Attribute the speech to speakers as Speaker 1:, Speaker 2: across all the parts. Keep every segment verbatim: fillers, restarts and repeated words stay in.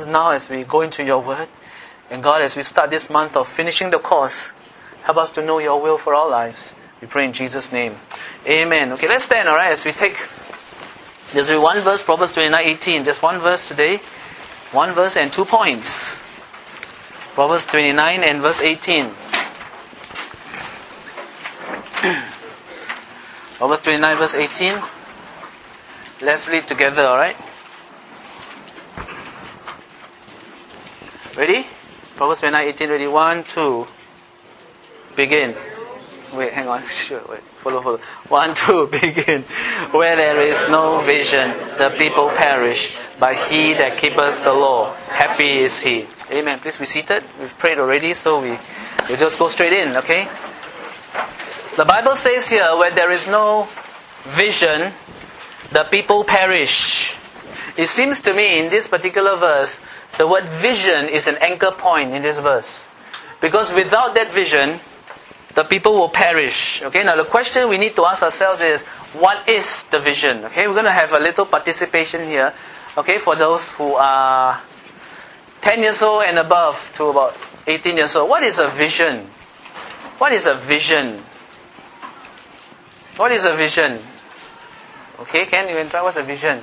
Speaker 1: us now as we go into your word. And God, as we start this month of finishing the course, help us to know your will for our lives. We pray in Jesus' name. Amen. Okay, let's stand, alright, as we take, there's one verse, Proverbs twenty-nine eighteen. There's one verse today. One verse and two points. Proverbs twenty-nine and verse eighteen. Proverbs twenty-nine verse eighteen. Let's read together, alright? Ready? Proverbs twenty-nine eighteen, ready? One, two. Begin. Wait, hang on. Sure, wait. Follow, follow. One, two, begin. Where there is no vision, the people perish. But he that keepeth the law, happy is he. Amen. Please be seated. We've prayed already, so we we just go straight in, okay? The Bible says here, where there is no vision, the people perish. It seems to me in this particular verse, the word vision is an anchor point in this verse. Because without that vision, the people will perish. Okay, now the question we need to ask ourselves is, what is the vision? Okay, we're going to have a little participation here. Okay, for those who are ten years old and above to about eighteen years old. What is a vision? What is a vision? What is a vision? Okay, Ken, you can try. What's a vision?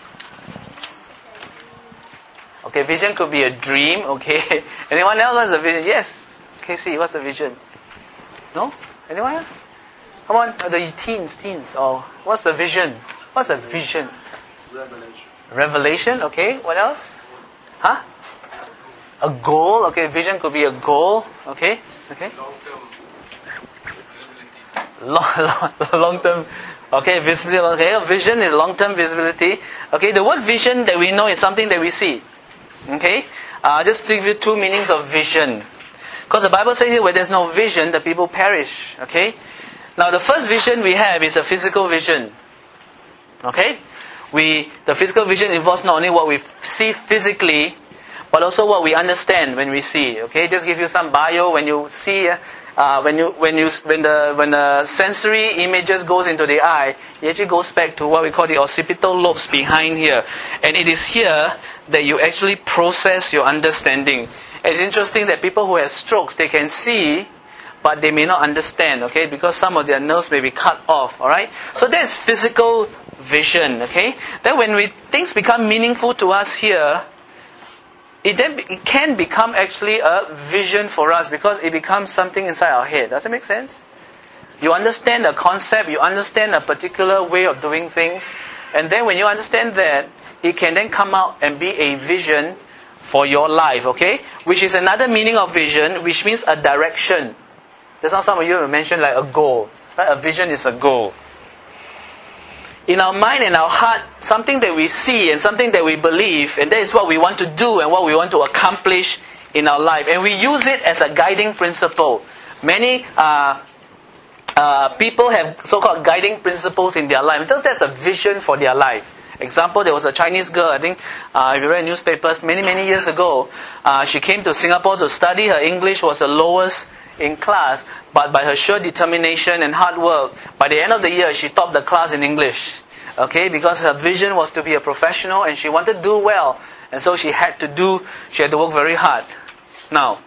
Speaker 1: Okay, vision could be a dream. Okay, anyone else? What's a vision? Yes, Casey, what's a vision? No? Anyone? Come on, the teens, teens. Oh, what's a vision? What's a vision?
Speaker 2: Revelation.
Speaker 1: Revelation. Okay, what else? Huh? A goal. Okay, vision could be a goal. Okay, it's okay. Long, long, long term. Okay, visibility. Okay, vision is long term visibility. Okay, the word vision that we know is something that we see. Okay, uh, just to give you two meanings of vision. Because the Bible says here, where there's no vision, the people perish. Okay, now the first vision we have is a physical vision. Okay, we the physical vision involves not only what we see physically, but also what we understand when we see. Okay, just give you some bio. When you see, uh, when you when you when the when the sensory images goes into the eye, it actually goes back to what we call the occipital lobes behind here, and it is here that you actually process your understanding. It's interesting that people who have strokes, they can see, but they may not understand. Okay, because some of their nerves may be cut off. All right, so that's physical vision. Okay, then when we things become meaningful to us here, It then it can become actually a vision for us because it becomes something inside our head. Does it make sense? You understand a concept, you understand a particular way of doing things, and then when you understand that, it can then come out and be a vision for your life, okay? Which is another meaning of vision, which means a direction. That's how some of you mentioned like a goal. Right? A vision is a goal. In our mind and our heart, something that we see and something that we believe, and that is what we want to do and what we want to accomplish in our life. And we use it as a guiding principle. Many uh, uh, people have so-called guiding principles in their life. Because that's a vision for their life. Example, there was a Chinese girl, I think, uh, if you read newspapers, many, many years ago, uh, she came to Singapore to study. Her English was the lowest in class, but by her sheer determination and hard work, by the end of the year, she topped the class in English. Okay, because her vision was to be a professional and she wanted to do well. And so she had to do, she had to work very hard. Now,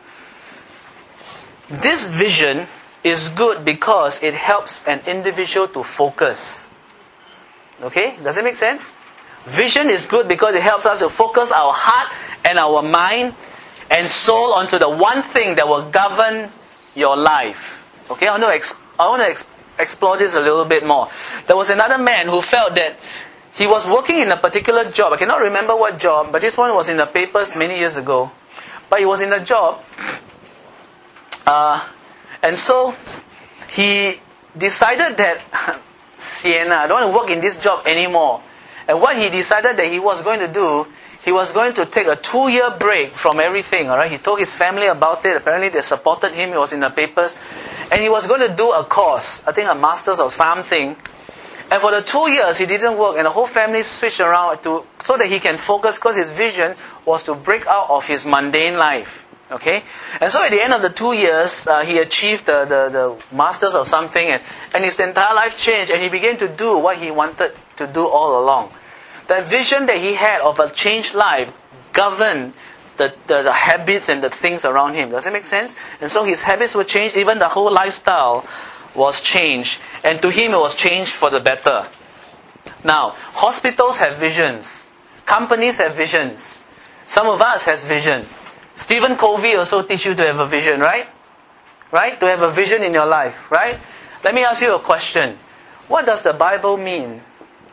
Speaker 1: this vision is good because it helps an individual to focus. Okay, does it make sense? Vision is good because it helps us to focus our heart and our mind and soul onto the one thing that will govern your life. Okay, I want to, ex- I want to ex- explore this a little bit more. There was another man who felt that he was working in a particular job. I cannot remember what job, but this one was in the papers many years ago. But he was in a job, uh, and so he decided that, Sienna, I don't want to work in this job anymore. And what he decided that he was going to do, he was going to take a two-year break from everything. All right, he told his family about it. Apparently, they supported him. It was in the papers, and he was going to do a course. I think a master's or something. And for the two years, he didn't work, and the whole family switched around to so that he can focus, because his vision was to break out of his mundane life. Okay, and so at the end of the two years, uh, he achieved the, the, the masters or something, and, and his entire life changed, and he began to do what he wanted to do all along. That vision that he had of a changed life govern the, the, the habits and the things around him. Does it make sense? And so his habits were changed, even the whole lifestyle was changed. And to him it was changed for the better. Now, hospitals have visions. Companies have visions. Some of us has vision. Stephen Covey also teach you to have a vision, right? Right? To have a vision in your life, right? Let me ask you a question. What does the Bible mean?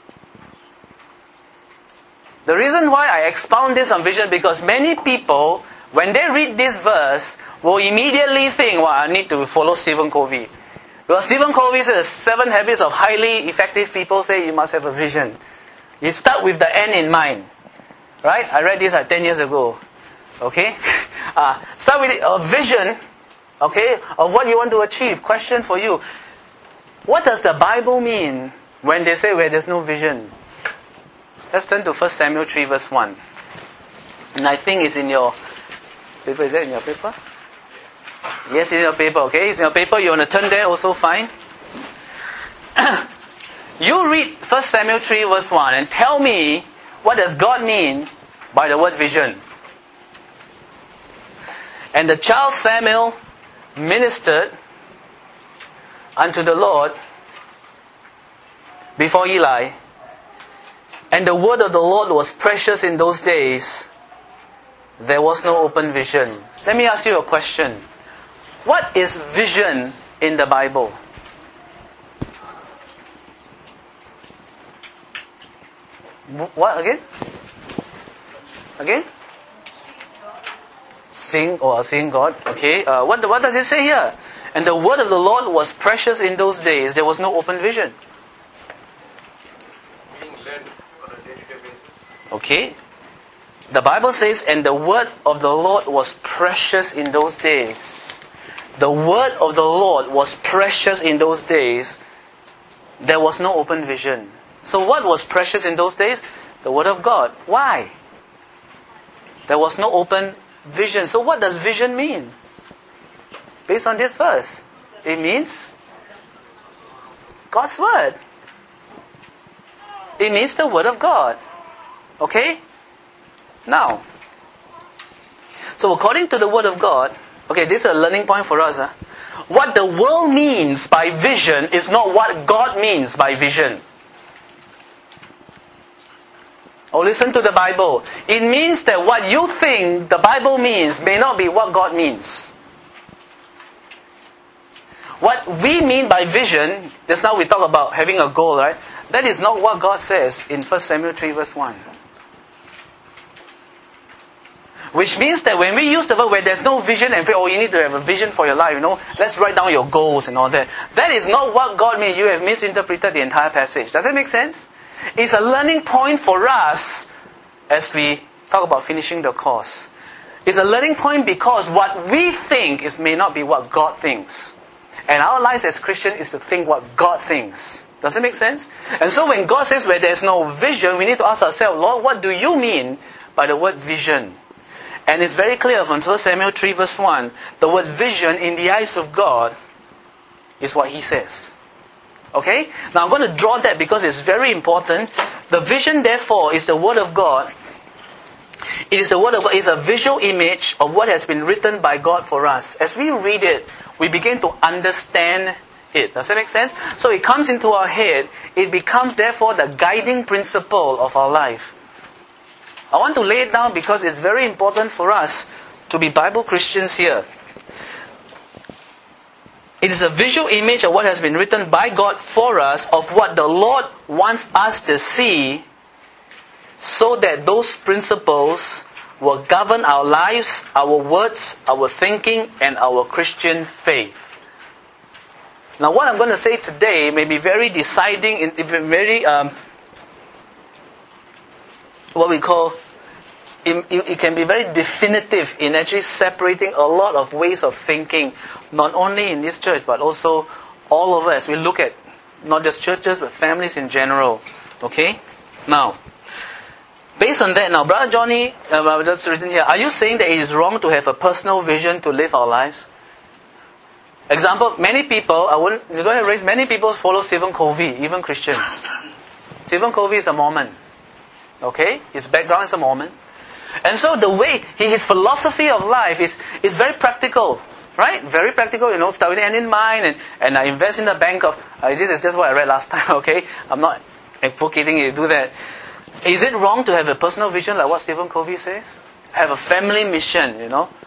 Speaker 1: The reason why I expound this on vision, because many people, when they read this verse, will immediately think, well, I need to follow Stephen Covey. Because Stephen Covey says, seven habits of highly effective people say you must have a vision. You start with the end in mind. Right? I read this like ten years ago. Okay? Uh, start with a vision, okay, of what you want to achieve. Question for you. What does the Bible mean when they say where there's no vision? Let's turn to First Samuel three verse one. And I think it's in your paper. Is that in your paper? Yes, it's in your paper, okay? It's in your paper. You want to turn there also, fine. You read First Samuel three verse one and tell me, what does God mean by the word vision? And the child Samuel ministered unto the Lord before Eli. And the word of the Lord was precious in those days. There was no open vision. Let me ask you a question. What is vision in the Bible? What again? Again? Seeing or seeing God. Okay. Uh, what what does it say here? And the word of the Lord was precious in those days. There was no open vision.
Speaker 2: Being led on a day-to-day basis.
Speaker 1: Okay. The Bible says, and the word of the Lord was precious in those days. The word of the Lord was precious in those days. There was no open vision. So what was precious in those days? The word of God. Why? There was no open vision. So what does vision mean? Based on this verse, it means God's word. It means the word of God. Okay? Now, so according to the word of God, okay, this is a learning point for us. Huh? What the world means by vision is not what God means by vision. Oh, listen to the Bible. It means that what you think the Bible means may not be what God means. What we mean by vision, just now we talk about having a goal, right? That is not what God says in First Samuel three verse one. Which means that when we use the word where there's no vision and pray, oh, you need to have a vision for your life, you know, let's write down your goals and all that. That is not what God means. You have misinterpreted the entire passage. Does that make sense? It's a learning point for us as we talk about finishing the course. It's a learning point because what we think is may not be what God thinks. And our lives as Christians is to think what God thinks. Does it make sense? And so when God says where there's no vision, we need to ask ourselves, Lord, what do you mean by the word vision? And it's very clear from First Samuel three verse one, the word vision in the eyes of God is what He says. Okay? Now I'm going to draw that because it's very important. The vision therefore is the word of God. It is the word of God. It's a visual image of what has been written by God for us. As we read it, we begin to understand it. Does that make sense? So it comes into our head. It becomes therefore the guiding principle of our life. I want to lay it down because it's very important for us to be Bible Christians here. It is a visual image of what has been written by God for us, of what the Lord wants us to see, so that those principles will govern our lives, our words, our thinking, and our Christian faith. Now what I'm going to say today may be very deciding, very, um, what we call, it, it can be very definitive in actually separating a lot of ways of thinking, not only in this church, but also all over as we look at not just churches, but families in general. Okay? Now, based on that, now, Brother Johnny, uh, that's written here, are you saying that it is wrong to have a personal vision to live our lives? Example, many people, I wouldn't, you don't have raise, many people follow Stephen Covey, even Christians. Stephen Covey is a Mormon. Okay? His background is a Mormon. And so the way, his philosophy of life is, is very practical. Right? Very practical, you know, start with the end in mind, and, and I invest in the bank of, uh, this is just what I read last time, okay? I'm not advocating you to do that. Is it wrong to have a personal vision like what Stephen Covey says? Have a family mission, you know?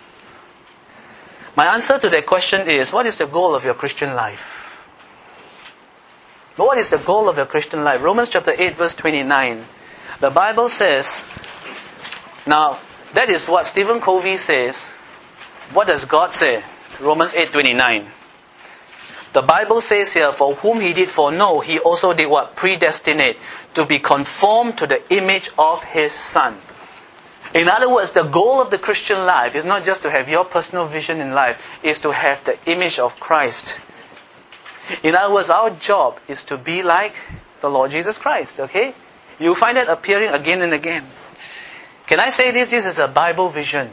Speaker 1: My answer to that question is, what is the goal of your Christian life? What is the goal of your Christian life? Romans chapter eight verse twenty-nine. The Bible says, now, that is what Stephen Covey says. What does God say? Romans eight twenty-nine. The Bible says here, for whom He did foreknow, He also did what? Predestinate, to be conformed to the image of His Son. In other words, the goal of the Christian life is not just to have your personal vision in life, is to have the image of Christ. In other words, our job is to be like the Lord Jesus Christ, okay? You find that appearing again and again. Can I say this? This is a Bible vision.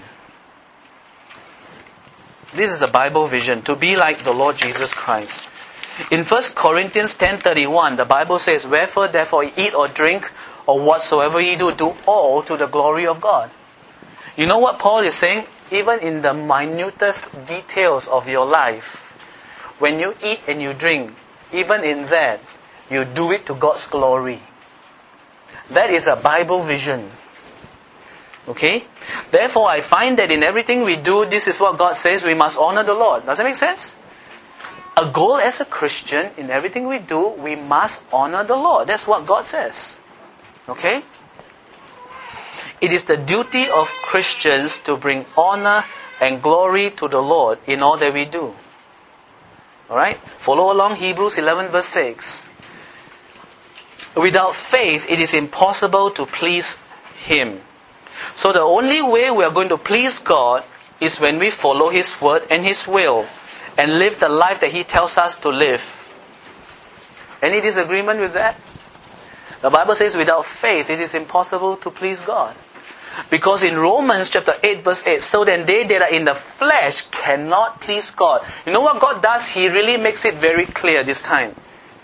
Speaker 1: This is a Bible vision, to be like the Lord Jesus Christ. In First Corinthians ten thirty-one, the Bible says, wherefore therefore ye eat or drink, or whatsoever ye do, do all to the glory of God. You know what Paul is saying? Even in the minutest details of your life, when you eat and you drink, even in that, you do it to God's glory. That is a Bible vision. Okay? Therefore, I find that in everything we do, this is what God says, we must honor the Lord. Does that make sense? A goal as a Christian, in everything we do, we must honor the Lord. That's what God says. Okay? It is the duty of Christians to bring honor and glory to the Lord in all that we do. Alright? Follow along Hebrews eleven verse six. Without faith, it is impossible to please Him. So the only way we are going to please God is when we follow His word and His will and live the life that He tells us to live. Any disagreement with that? The Bible says without faith it is impossible to please God. Because in Romans chapter eight verse eight, so then they that are in the flesh cannot please God. You know what God does? He really makes it very clear this time.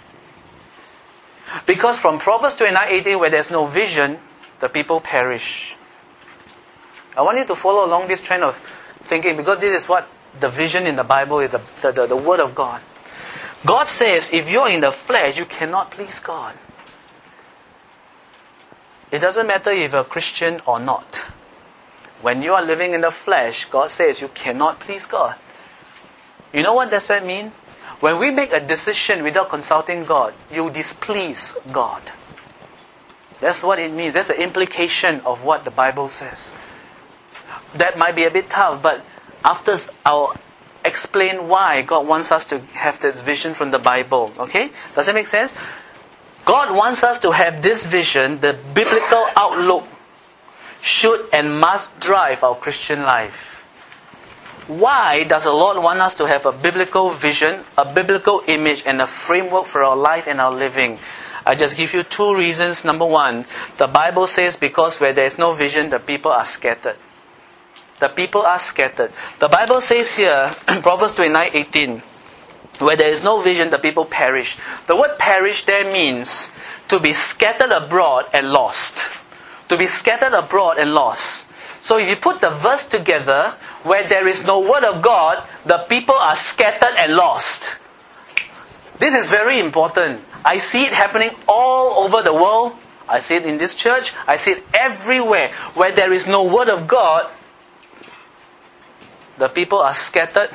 Speaker 1: Because from Proverbs twenty-nine eighteen, where there's no vision, the people perish. I want you to follow along this trend of thinking, because this is what the vision in the Bible is, the, the, the, the Word of God. God says, if you're in the flesh, you cannot please God. It doesn't matter if you're a Christian or not. When you are living in the flesh, God says you cannot please God. You know what does that mean? When we make a decision without consulting God, you displease God. That's what it means. That's the implication of what the Bible says. That might be a bit tough, but after I'll explain why God wants us to have this vision from the Bible. Okay? Does that make sense? God wants us to have this vision, the biblical outlook should and must drive our Christian life. Why does the Lord want us to have a biblical vision, a biblical image, and a framework for our life and our living? I just give you two reasons. Number one, the Bible says because where there is no vision, the people are scattered. The people are scattered. The Bible says here, Proverbs twenty-nine eighteen, where there is no vision, the people perish. The word perish there means to be scattered abroad and lost. To be scattered abroad and lost. So if you put the verse together, where there is no word of God, the people are scattered and lost. This is very important. I see it happening all over the world. I see it in this church. I see it everywhere. Where there is no word of God, the people are scattered.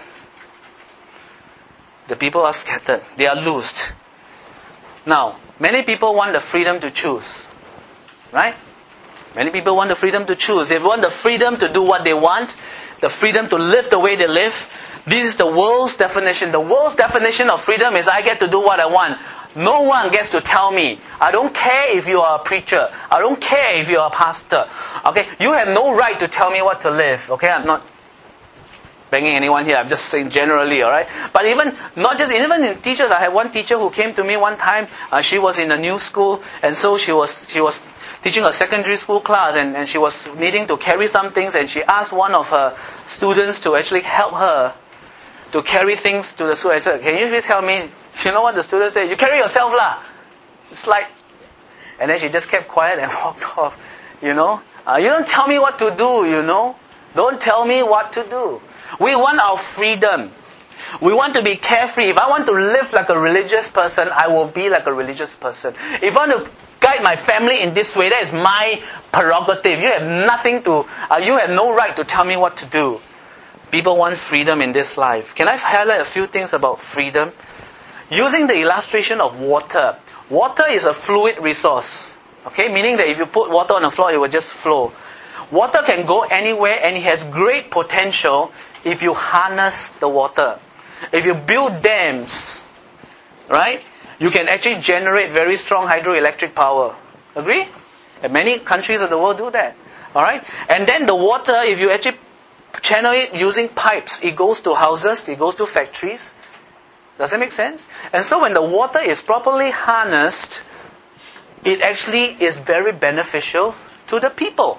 Speaker 1: The people are scattered. They are loosed. Now, many people want the freedom to choose. Right? Many people want the freedom to choose. They want the freedom to do what they want. The freedom to live the way they live. This is the world's definition. The world's definition of freedom is I get to do what I want. No one gets to tell me. I don't care if you are a preacher. I don't care if you are a pastor. Okay? You have no right to tell me what to live. Okay? I'm not banging anyone here. I'm just saying generally, alright? But even, not just, even in teachers, I had one teacher who came to me one time. Uh, she was in a new school, and so she was she was teaching a secondary school class, and, and she was needing to carry some things, and she asked one of her students to actually help her to carry things to the school. I said, can you please help me? You know what the student said? You carry yourself lah. It's like, and then she just kept quiet and walked off. You know, Uh, you don't tell me what to do, you know. Don't tell me what to do. We want our freedom. We want to be carefree. If I want to live like a religious person, I will be like a religious person. If I want to guide my family in this way, that is my prerogative. You have nothing to, uh, you have no right to tell me what to do. People want freedom in this life. Can I highlight a few things about freedom? Using the illustration of water. Water is a fluid resource. Okay, meaning that if you put water on the floor, it will just flow. Water can go anywhere and it has great potential if you harness the water. If you build dams, right, you can actually generate very strong hydroelectric power. Agree? And many countries of the world do that. Alright? And then the water, if you actually channel it using pipes, it goes to houses, it goes to factories. Does that make sense? And so when the water is properly harnessed, it actually is very beneficial to the people.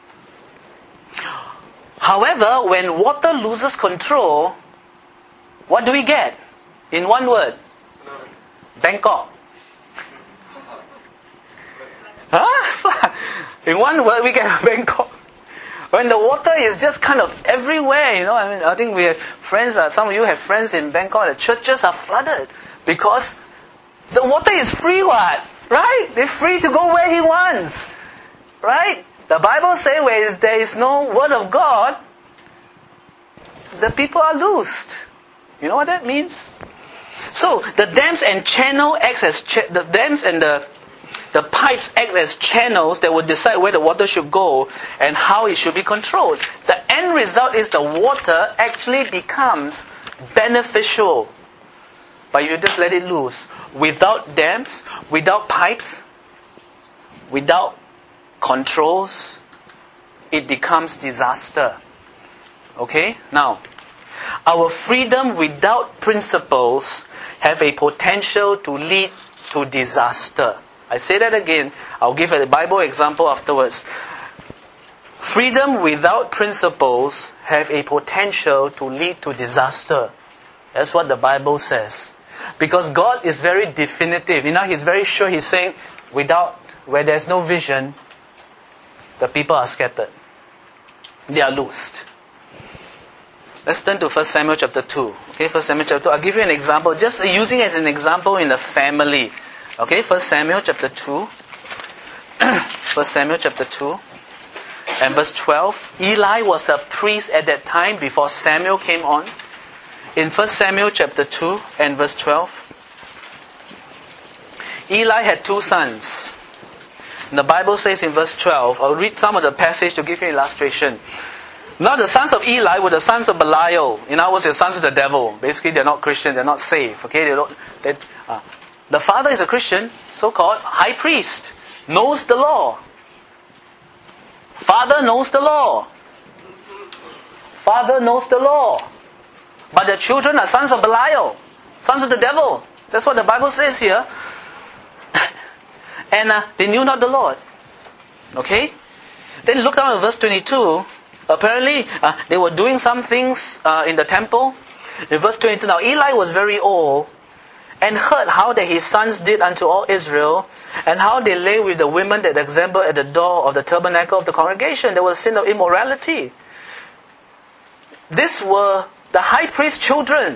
Speaker 1: However, when water loses control, what do we get? In one word, Bangkok. Huh? In one word, we get Bangkok. When the water is just kind of everywhere, you know, I mean, I think we have friends, uh, some of you have friends in Bangkok, the churches are flooded because the water is free, what? Right? They're free to go where he wants. Right? The Bible says where there is no word of God, the people are loosed. You know what that means? So the dams and channel acts as cha- the dams and the the pipes act as channels that will decide where the water should go and how it should be controlled. The end result is the water actually becomes beneficial, but you just let it loose. Without dams, without pipes, without controls, it becomes disaster. Okay? Now, our freedom without principles have a potential to lead to disaster. I say that again. I'll give a Bible example afterwards. Freedom without principles have a potential to lead to disaster. That's what the Bible says. Because God is very definitive. You know, He's very sure. He's saying, without, where there's no vision, the people are scattered. They are loosed. Let's turn to First Samuel chapter two. Okay, First Samuel chapter two. I'll give you an example. Just using it as an example in the family. Okay, First Samuel chapter two. First Samuel chapter two. And verse twelve. Eli was the priest at that time before Samuel came on. In First Samuel chapter two and verse twelve. Eli had two sons. And the Bible says in verse twelve, I'll read some of the passage to give you an illustration. Now the sons of Eli were the sons of Belial. In other words, the sons of the devil. Basically, they're not Christian, they're not saved. Okay, they don't. They, uh, the father is a Christian, so-called high priest, knows the law. Father knows the law. Father knows the law. But the children are sons of Belial, sons of the devil. That's what the Bible says here. And uh, they knew not the Lord. Okay? Then look down at verse twenty-two. Apparently, uh, they were doing some things uh, in the temple. In verse twenty-two, now Eli was very old and heard how that his sons did unto all Israel, and how they lay with the women that assembled at the door of the tabernacle of the congregation. There was a sin of immorality. These were the high priest's children.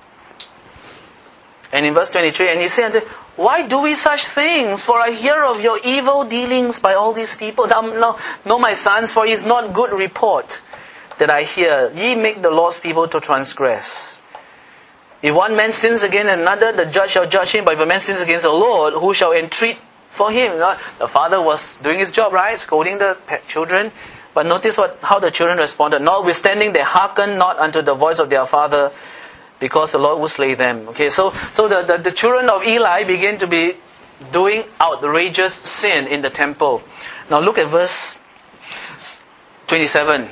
Speaker 1: And in verse twenty-three, and he said unto them, why do we such things? For I hear of your evil dealings by all these people. Now, no, no, my sons, for it is not good report that I hear. Ye make the Lord's people to transgress. If one man sins against another, the judge shall judge him. But if a man sins against the Lord, who shall entreat for him? The father was doing his job, right? Scolding the children. But notice what how the children responded. Notwithstanding, they hearkened not unto the voice of their father, because the Lord will slay them. Okay, so so the, the, the children of Eli begin to be doing outrageous sin in the temple. Now look at verse twenty-seven.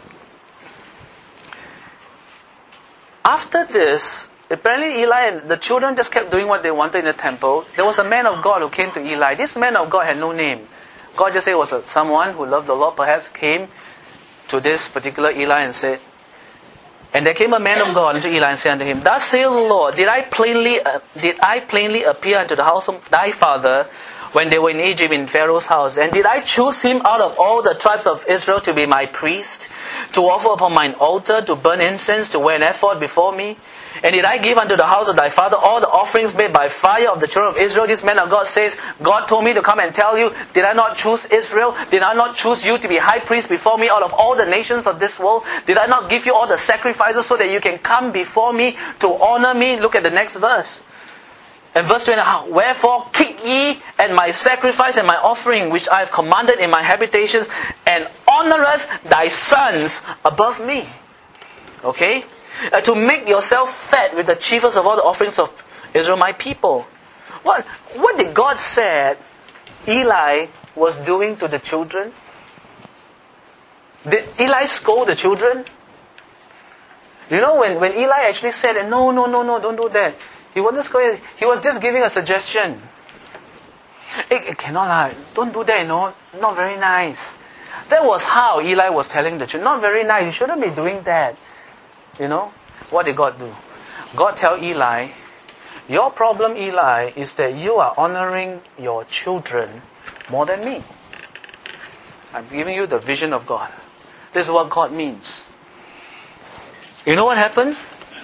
Speaker 1: After this, apparently Eli and the children just kept doing what they wanted in the temple. There was a man of God who came to Eli. This man of God had no name. God just said it was a, someone who loved the Lord, perhaps came to this particular Eli and said, and there came a man of God unto Eli and said unto him, thus saith the Lord, did I plainly uh, did I plainly appear unto the house of thy father when they were in Egypt in Pharaoh's house? And did I choose him out of all the tribes of Israel to be my priest, to offer upon mine altar, to burn incense, to wear an ephod before me? And did I give unto the house of thy father all the offerings made by fire of the children of Israel? This man of God says, God told me to come and tell you, did I not choose Israel? Did I not choose you to be high priest before me out of all the nations of this world? Did I not give you all the sacrifices so that you can come before me to honor me? Look at the next verse. And verse twenty, wherefore keep ye at my sacrifice and my offering, which I have commanded in my habitations, and honourest thy sons above me. Okay? Uh, to make yourself fat with the chiefest of all the offerings of Israel, my people. What, what did God say Eli was doing to the children? Did Eli scold the children? You know, when, when Eli actually said, no, no, no, no, don't do that. He wasn't scolding, he was just giving a suggestion. Hey, cannot lie, don't do that, you know, not very nice. That was how Eli was telling the children, not very nice, you shouldn't be doing that. You know, what did God do? God tell Eli, your problem, Eli, is that you are honoring your children more than me. I'm giving you the vision of God. This is what God means. You know what happened?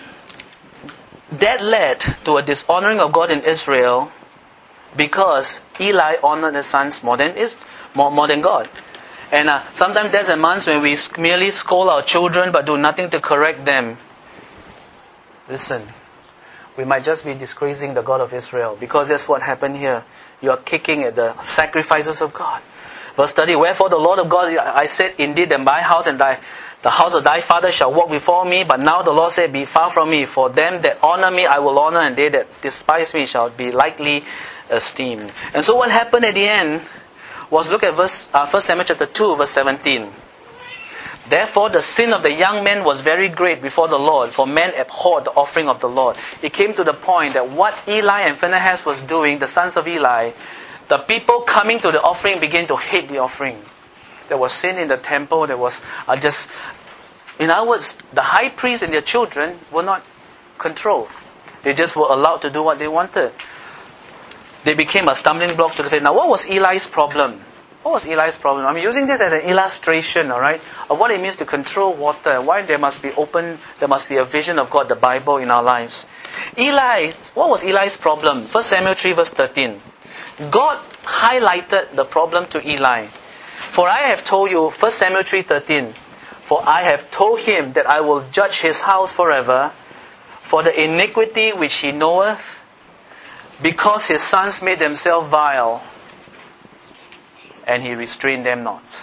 Speaker 1: That led to a dishonoring of God in Israel because Eli honored the sons more than, is, more, more than God. And uh, sometimes there's a month when we merely scold our children but do nothing to correct them. Listen, we might just be disgracing the God of Israel, because that's what happened here. You are kicking at the sacrifices of God. Verse thirty, wherefore the Lord of God, I said, indeed that my house and thy, the house of thy father shall walk before me, but now the Lord said, be far from me, for them that honor me I will honor, and they that despise me shall be lightly esteemed. And so what happened at the end was, look at verse uh, First Samuel chapter two, verse seventeen. Therefore the sin of the young men was very great before the Lord, for men abhorred the offering of the Lord. It came to the point that what Eli and Phinehas was doing, the sons of Eli, the people coming to the offering began to hate the offering. There was sin in the temple. There was uh, just, in other words, the high priest and their children were not controlled. They just were allowed to do what they wanted. They became a stumbling block to the faith. Now, what was Eli's problem? What was Eli's problem? I'm using this as an illustration, all right, of what it means to control water. Why there must be open, there must be a vision of God, the Bible, in our lives. Eli, what was Eli's problem? First Samuel three, verse thirteen. God highlighted the problem to Eli. For I have told you, First Samuel three thirteen, for I have told him that I will judge his house forever for the iniquity which he knoweth, because his sons made themselves vile, and he restrained them not.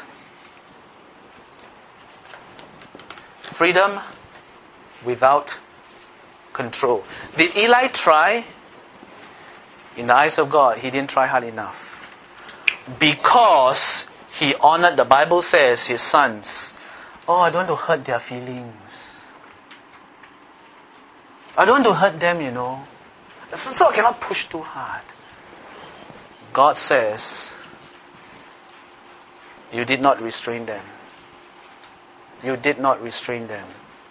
Speaker 1: Freedom without control. Did Eli try? In the eyes of God, he didn't try hard enough. Because he honored, the Bible says, his sons. Oh, I don't want to hurt their feelings. I don't want to hurt them, you know. So, so I cannot push too hard. God says, you did not restrain them. You did not restrain them.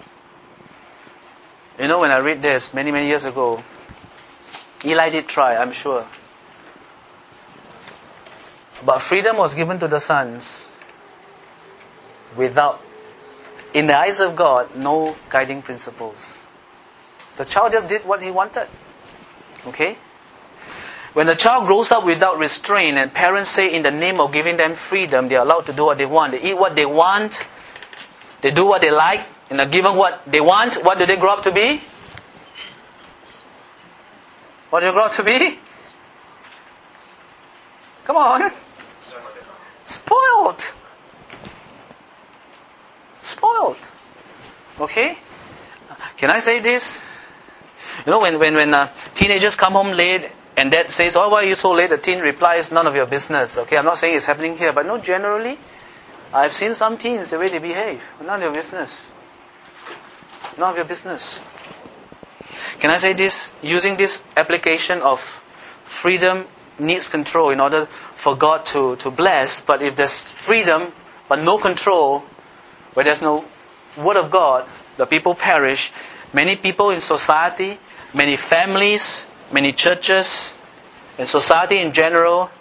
Speaker 1: You know, when I read this many, many years ago, Eli did try, I'm sure. But freedom was given to the sons without, in the eyes of God, no guiding principles. The child just did what he wanted. Okay? When the child grows up without restraint, and parents say in the name of giving them freedom, they are allowed to do what they want. They eat what they want. They do what they like. And are given what they want, what do they grow up to be? What do you grow up to be? Come on. Spoiled. Spoiled. Okay? Can I say this? You know, when, when, when uh, teenagers come home late and dad says, oh, why are you so late? The teen replies, none of your business. Okay, I'm not saying it's happening here, but no, generally, I've seen some teens, the way they behave. None of your business. None of your business. Can I say this? Using this application of freedom needs control in order for God to, to bless. But if there's freedom but no control, where there's no word of God, the people perish. Many people in society, many families, many churches, and society in general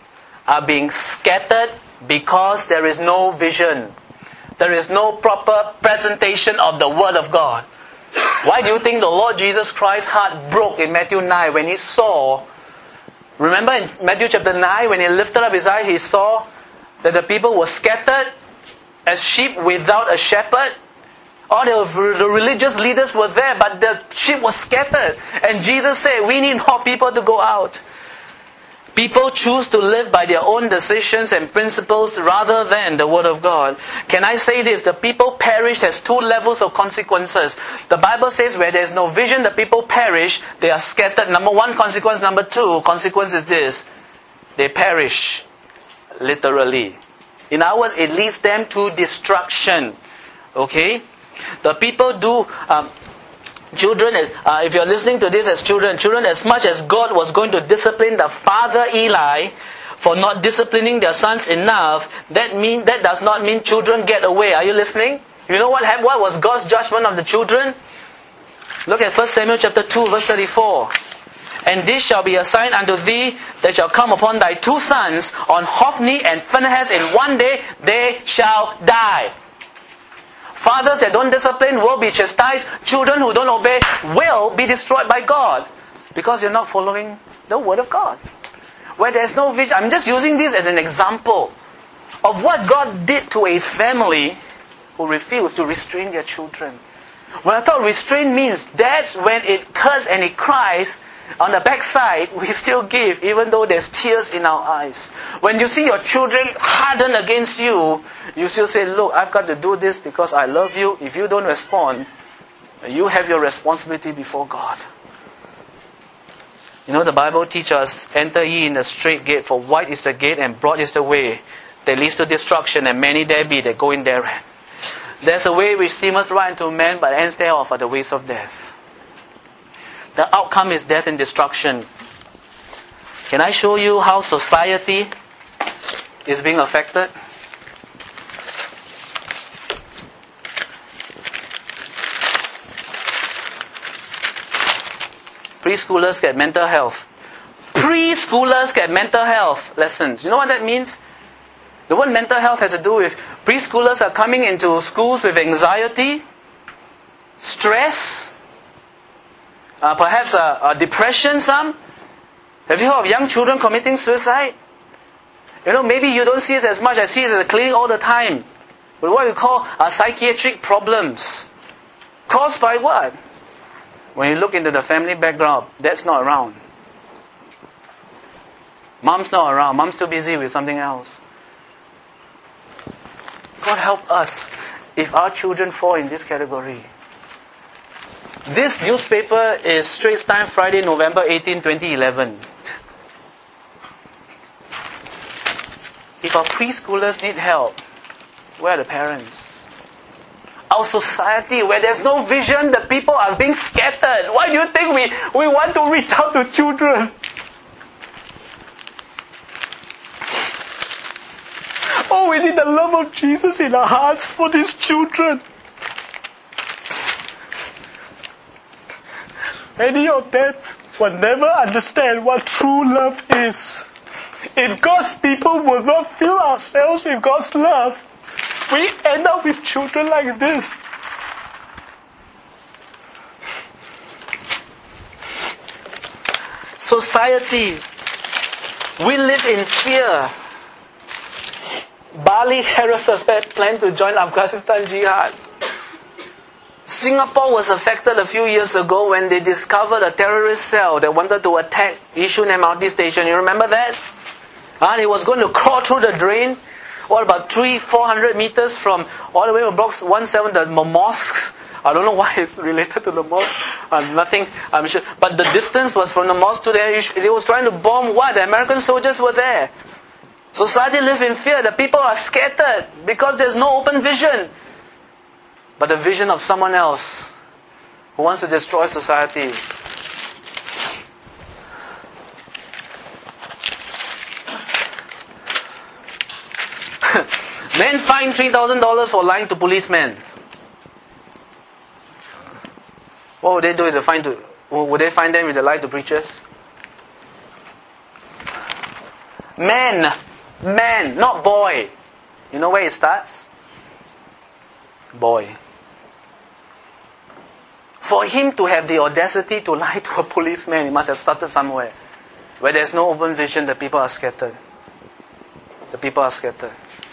Speaker 1: are being scattered because there is no vision. There is no proper presentation of the Word of God. Why do you think the Lord Jesus Christ's heart broke in Matthew nine when He saw, remember in Matthew chapter nine, when He lifted up His eyes, He saw that the people were scattered as sheep without a shepherd? All the, the religious leaders were there, but the sheep was scattered. And Jesus said, we need more people to go out. People choose to live by their own decisions and principles rather than the Word of God. Can I say this? The people perish has two levels of consequences. The Bible says where there is no vision, the people perish. They are scattered. Number one consequence. Number two consequence is this. They perish. Literally. In other words, it leads them to destruction. Okay? The people do... Um, Children, uh, if you're listening to this as children, children, as much as God was going to discipline the father Eli for not disciplining their sons enough, that mean that does not mean children get away. Are you listening? You know what happened? What was God's judgment of the children? Look at First Samuel chapter two, verse thirty-four. And this shall be a sign unto thee that shall come upon thy two sons, on Hophni and Phinehas, in one day they shall die. Fathers that don't discipline will be chastised. Children who don't obey will be destroyed by God. Because you're not following the Word of God. Where there's no vision. I'm just using this as an example of what God did to a family who refused to restrain their children. When I thought restrain means that's when it curses and it cries, on the backside we still give even though there's tears in our eyes. When you see your children harden against you, you still say, look, I've got to do this because I love you. If you don't respond, you have your responsibility before God. You know, the Bible teaches us, enter ye in the straight gate, for wide is the gate and broad is the way that leads to destruction, and many there be that go in therein. There's a way which seemeth right unto man, but ends thereof are the ways of death. The outcome is death and destruction. Can I show you how society is being affected? Preschoolers get mental health. Preschoolers get mental health lessons. You know what that means? The word mental health has to do with preschoolers are coming into schools with anxiety, stress, uh, perhaps a, a depression, some. Have you heard of young children committing suicide? You know, maybe you don't see it as much. I see it as a clinic all the time. But what we call uh, psychiatric problems. Caused by what? When you look into the family background, that's not around. Mom's not around. Mom's too busy with something else. God help us if our children fall in this category. This newspaper is Straits Times, Friday, November eighteenth, twenty eleven. If our preschoolers need help, where are the parents? Our society, where there's no vision, the people are being scattered. Why do you think we, we want to reach out to children? Oh, we need the love of Jesus in our hearts for these children. Any of them will never understand what true love is. If God's people will not fill ourselves with God's love, we end up with children like this. Society, we live in fear. Bali Harris planned to join Afghanistan Jihad. Singapore was affected a few years ago when they discovered a terrorist cell that wanted to attack Yishun M R T station. You remember that? And it was going to crawl through the drain. What, about three, four hundred meters from all the way to blocks one seven, the mosques. I don't know why it's related to the mosque. Uh, nothing, I'm sure. But the distance was from the mosque to there. They was trying to bomb what? The American soldiers were there. Society lives in fear. The people are scattered because there's no open vision. But the vision of someone else who wants to destroy society. Men fined three thousand dollars for lying to policemen. What would they do if they find to, would they find them with the lie to preachers? Men Man, not boy. You know where it starts? Boy. For him to have the audacity to lie to a policeman, he must have started somewhere. Where there's no open vision, the people are scattered. The people are scattered.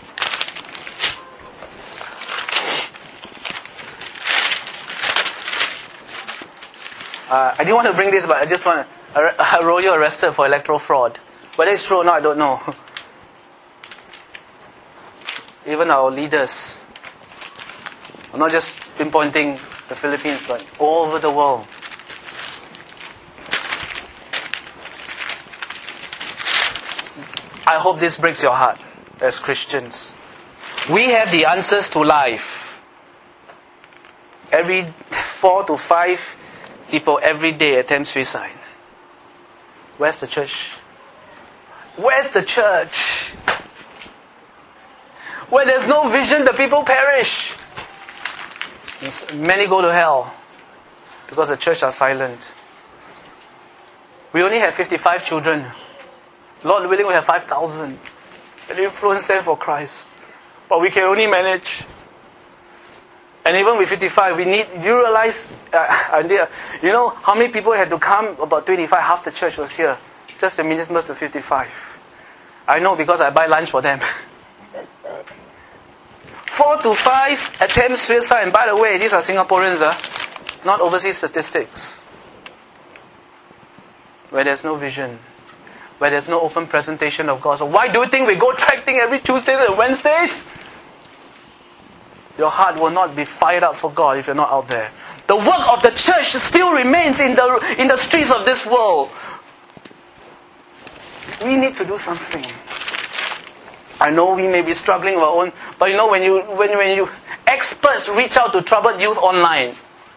Speaker 1: Uh, I didn't want to bring this, but I just want to... Arroyo arrested for electoral fraud. Whether it's true or not, I don't know. Even our leaders, I'm not just pinpointing the Philippines, but all over the world. I hope this breaks your heart as Christians. We have the answers to life. Every four to five people every day attempt suicide. Where's the church? Where's the church? Where there's no vision, the people perish. Many go to hell because the church are silent. We only have fifty-five children. Lord willing, we have five thousand. And influence them for Christ. But we can only manage. And even with fifty-five, we need, you realize, uh, you know how many people had to come? About twenty-five, half the church was here. Just to minister to fifty-five. I know because I buy lunch for them. Four to five attempt suicide. And by the way, these are Singaporeans, uh, not overseas statistics. Where there's no vision. Where there's no open presentation of God. So why do you think we go tracting every Tuesdays and Wednesdays? Your heart will not be fired up for God if you're not out there. The work of the church still remains in the in the streets of this world. We need to do something. I know we may be struggling with our own, but you know when you when when you experts reach out to troubled youth online,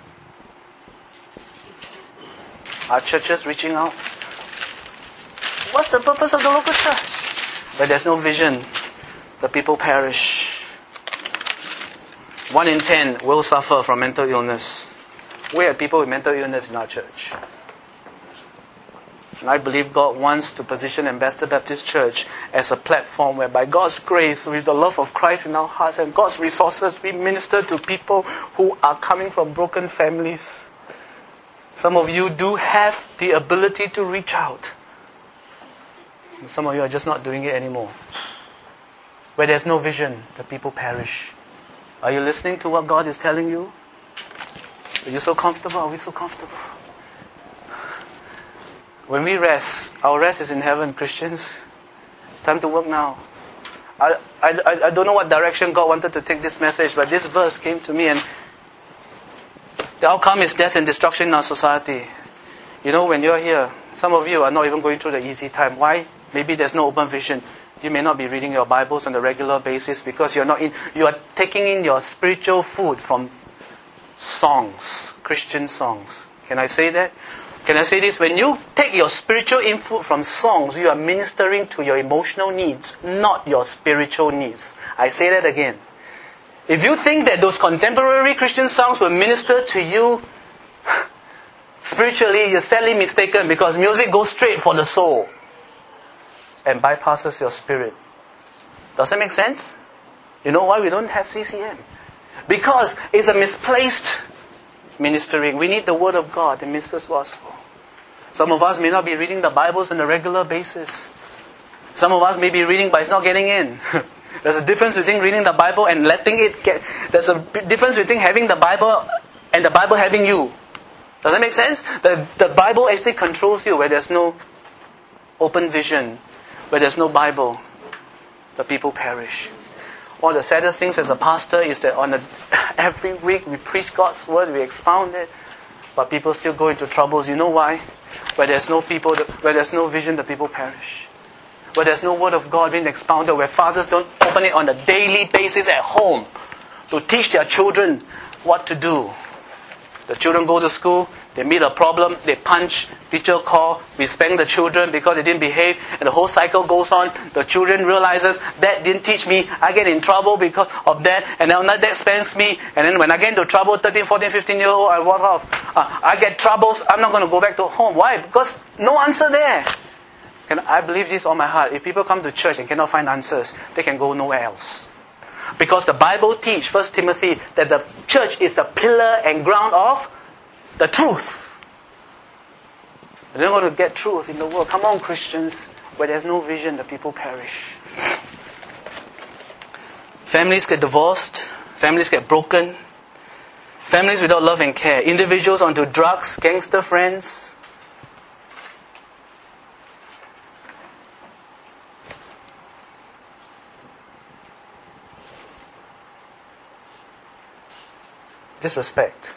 Speaker 1: are churches reaching out? What's the purpose of the local church? Where there's no vision, the people perish. One in ten will suffer from mental illness. We have people with mental illness in our church. And I believe God wants to position Ambassador Baptist Church as a platform where by God's grace, with the love of Christ in our hearts and God's resources, we minister to people who are coming from broken families. Some of you do have the ability to reach out. Some of you are just not doing it anymore. Where there's no vision, the people perish. Are you listening to what God is telling you? Are you so comfortable? Are we so comfortable? When we rest, our rest is in heaven, Christians. It's time to work now. I, I, I don't know what direction God wanted to take this message, but this verse came to me, and the outcome is death and destruction in our society. You know, when you're here, some of you are not even going through the easy time. Why? Maybe there's no open vision. You may not be reading your Bibles on a regular basis because you're not in. You are taking in your spiritual food from songs, Christian songs. Can I say that? Can I say this? When you take your spiritual input from songs, you are ministering to your emotional needs, not your spiritual needs. I say that again. If you think that those contemporary Christian songs will minister to you spiritually, you're sadly mistaken, because music goes straight for the soul and bypasses your spirit. Does that make sense? You know why we don't have C C M? Because it's a misplaced ministering. We need the Word of God and ministers gospel. Some of us may not be reading the Bibles on a regular basis. Some of us may be reading, but it's not getting in. There's a difference between reading the Bible and letting it get... There's a difference between having the Bible and the Bible having you. Does that make sense? The, the Bible actually controls you. Where there's no open vision, where there's no Bible, the people perish. One of the saddest things as a pastor is that on a, every week we preach God's word, we expound it, but people still go into troubles. You know why? Where there's no people, where there's no vision, the people perish. Where there's no word of God being expounded, where fathers don't open it on a daily basis at home to teach their children what to do. The children go to school, they meet a problem, they punch, teacher call, we spank the children because they didn't behave, and the whole cycle goes on. The children realizes, Dad didn't teach me, I get in trouble because of that, and now Dad spanks me, and then when I get into trouble, thirteen, fourteen, fifteen year old, I walk off. Uh, I get troubles, I'm not going to go back to home. Why? Because no answer there. Can, I believe this on my heart. If people come to church and cannot find answers, they can go nowhere else. Because the Bible teaches, First Timothy, that the church is the pillar and ground of the truth. They're not going to get truth in the world. Come on, Christians. Where there's no vision, the people perish. Families get divorced. Families get broken. Families without love and care. Individuals onto drugs, gangster friends. Disrespect.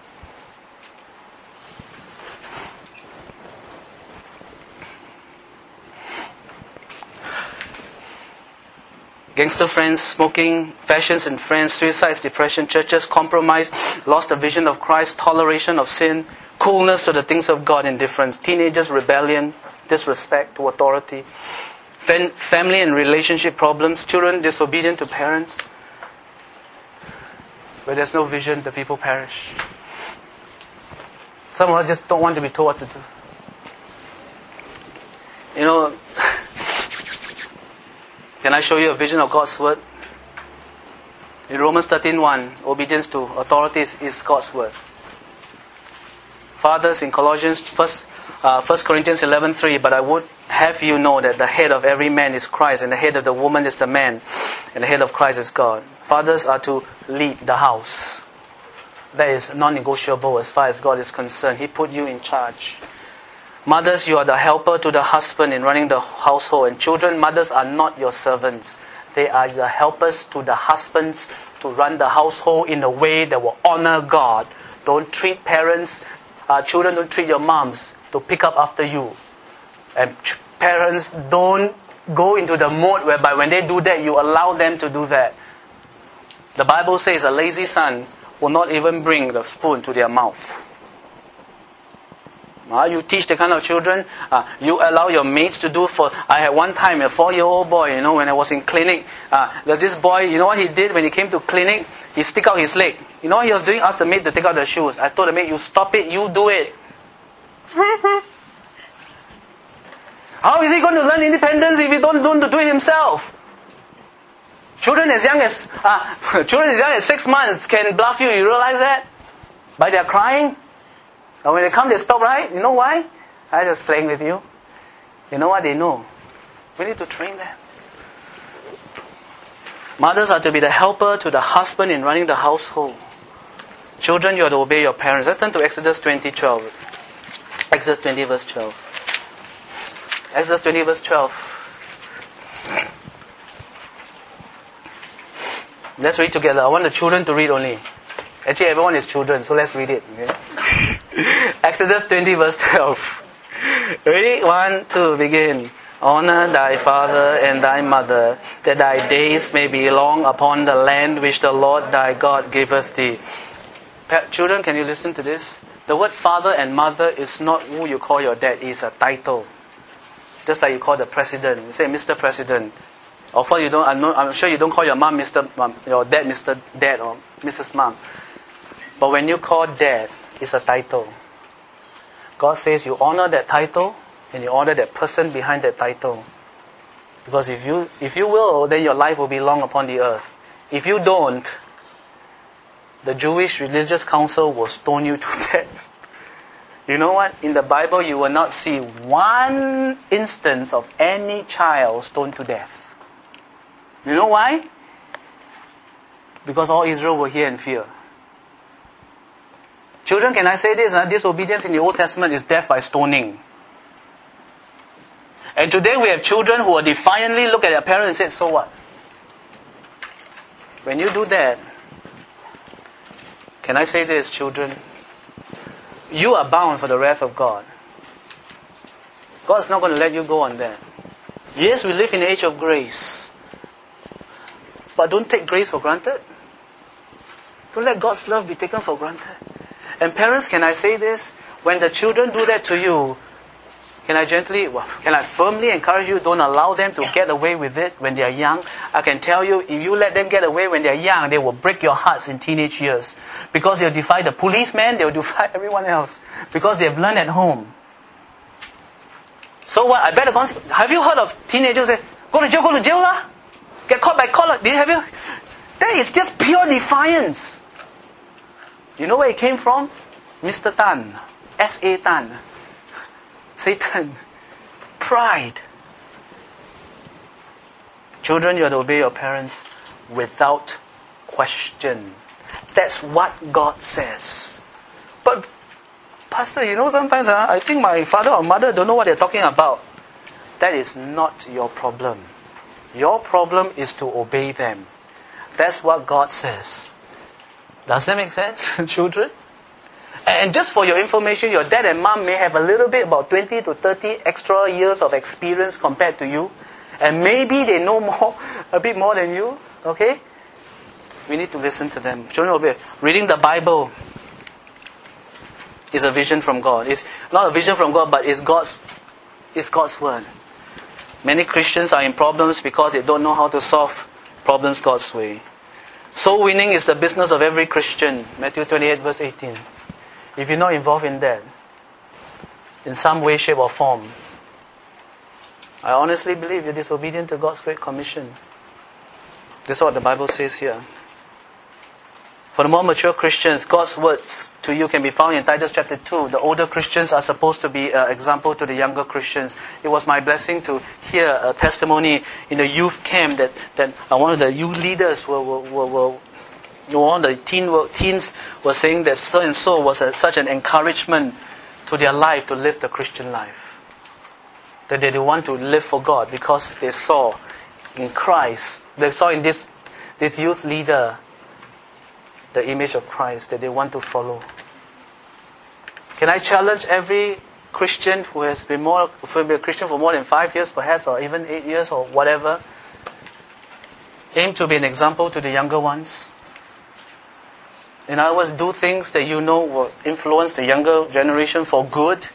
Speaker 1: Gangster friends, smoking, fashions and friends, suicides, depression, churches, compromise, lost the vision of Christ, toleration of sin, coolness to the things of God, indifference, teenagers, rebellion, disrespect to authority, fam- family and relationship problems, children disobedient to parents. Where there's no vision, the people perish. Some of us just don't want to be told what to do. You know, can I show you a vision of God's word? In Romans thirteen one, obedience to authorities is God's word. Fathers, in Colossians, first, uh, First Corinthians eleven three, but I would have you know that the head of every man is Christ, and the head of the woman is the man, and the head of Christ is God. Fathers are to lead the house. That is non-negotiable as far as God is concerned. He put you in charge. Mothers, you are the helper to the husband in running the household. And children, mothers are not your servants. They are the helpers to the husbands to run the household in a way that will honor God. Don't treat parents, uh, children don't treat your moms to pick up after you. And ch- parents don't go into the mode whereby when they do that, you allow them to do that. The Bible says a lazy son will not even bring the spoon to their mouth. Uh, you teach the kind of children, uh, you allow your mates to do for... I had one time a four-year-old boy, you know, when I was in clinic. Uh, this boy, you know what he did when he came to clinic? He stick out his leg. You know what he was doing? Asked the maid to take out the shoes. I told the maid, you stop it, you do it. How is he going to learn independence if he don't, don't do it himself? Children as young as uh, children as young as six months can bluff you. You realize that? By their crying. And when they come, they stop, right? You know why? I'm just playing with you. You know what they know? We need to train them. Mothers are to be the helper to the husband in running the household. Children, you are to obey your parents. Let's turn to Exodus twenty twelve. Exodus twenty verse twelve. Exodus twenty verse twelve. Let's read together. I want the children to read only. Actually, everyone is children, so let's read it. Okay? Exodus twenty verse twelve. Ready? One, two, begin. Honor thy father and thy mother, that thy days may be long upon the land which the Lord thy God giveth thee. Pa- children, can you listen to this? The word father and mother is not who you call your dad, it's a title. Just like you call the president. You say Mister President. Of course, you don't. I'm, not, I'm sure you don't call your mom Mister Mom, your dad Mister Dad or Missus Mom. But when you call dad, it's a title. God says you honor that title and you honor that person behind that title. Because if you if you will, then your life will be long upon the earth. If you don't, the Jewish religious council will stone you to death. You know what? In the Bible, you will not see one instance of any child stoned to death. You know why? Because all Israel were here in fear. Children, can I say this? Uh, disobedience in the Old Testament is death by stoning. And today we have children who will defiantly look at their parents and say, so what? When you do that, can I say this, children? You are bound for the wrath of God. God's not going to let you go on that. Yes, we live in the age of grace. But don't take grace for granted. Don't let God's love be taken for granted. And parents, can I say this? When the children do that to you, can I gently, well, can I firmly encourage you, don't allow them to get away with it when they are young? I can tell you, if you let them get away when they are young, they will break your hearts in teenage years. Because they'll defy the policeman, they'll defy everyone else. Because they've learned at home. So what? I better consequence. Have you heard of teenagers say, go to jail, go to jail lah? Get caught by collar. Did you have you? That is just pure defiance. You know where it came from? Mister Tan. S A Tan. Satan. Pride. Children, you have to obey your parents without question. That's what God says. But, Pastor, you know sometimes uh, I think my father or mother don't know what they're talking about. That is not your problem. Your problem is to obey them. That's what God says. Does that make sense, children? And just for your information, your dad and mom may have a little bit, about twenty to thirty extra years of experience compared to you. And maybe they know more, a bit more than you. Okay? We need to listen to them. Children, obey. Reading the Bible is a vision from God. It's not a vision from God, but it's God's, it's God's word. Many Christians are in problems because they don't know how to solve problems God's way. Soul winning is the business of every Christian. Matthew twenty-eight verse eighteen. If you're not involved in that, in some way, shape or form, I honestly believe you're disobedient to God's great commission. This is what the Bible says here. For the more mature Christians, God's words to you can be found in Titus chapter two. The older Christians are supposed to be an example to the younger Christians. It was my blessing to hear a testimony in the youth camp that, that one of the youth leaders were, were, were, were one of the teen, teens were saying that so and so was a, such an encouragement to their life to live the Christian life. That they want to live for God because they saw in Christ, they saw in this, this youth leader the image of Christ that they want to follow. Can I challenge every Christian who has been more, who has been a Christian for more than five years perhaps, or even eight years or whatever, aim to be an example to the younger ones. In other words, do things that you know will influence the younger generation for good.